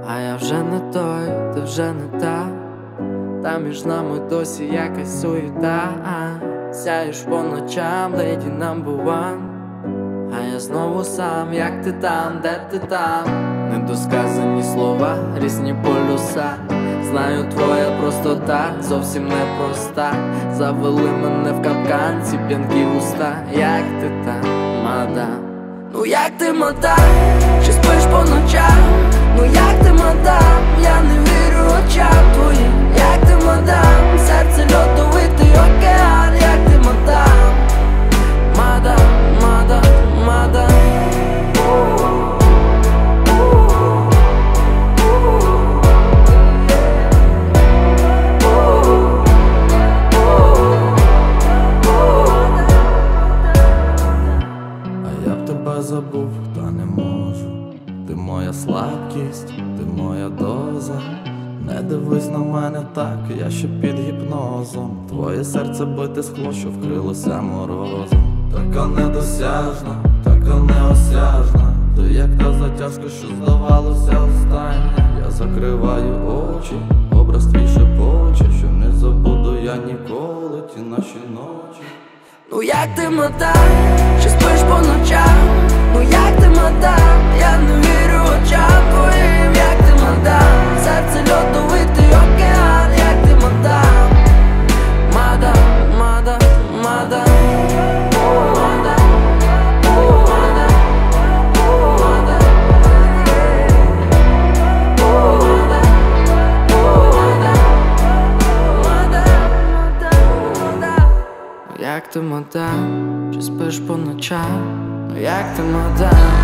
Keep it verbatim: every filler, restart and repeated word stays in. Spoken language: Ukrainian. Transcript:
А я вже не той, ти вже не та. Та між нами досі якась суєта. Сяєш по ночам, леді number one. А я знову сам, як ти там, де ти там? Недосказані слова, різні полюса. Знаю, твоя простота зовсім непроста. Завели мене в капкан, ці п'янкі уста. Як ти там, мадам? Ну як ти, мадам? Чи спиш по ночам? Ну як ти, мадам? Я не вірю очам твоїм. Як ти, мадам? Серце льодовитий океан. Як ти, мадам? Мадам, мадам, мадам. Тебе забув, та не можу. Ти моя слабкість, ти моя доза. Не дивись на мене так, я ще під гіпнозом. Твоє серце бите скло, що вкрилося морозом. Така недосяжна, така неосяжна. Ти як та затяжка, що здавалося остання. Я закриваю очі, образ твій шепоче, що не забуду я ніколи ті наші ночі. Ну як ти, мадам? Чи спиш по ночам? Ну як ти, мадам? Я не вірю очам твоїм. Як ти, мадам? Серце льодовитий океан. Як ти, мадам? Мадам, мадам, мадам. Як ти, мадам? Чи спиш по ночам? Ну як ти, мадам?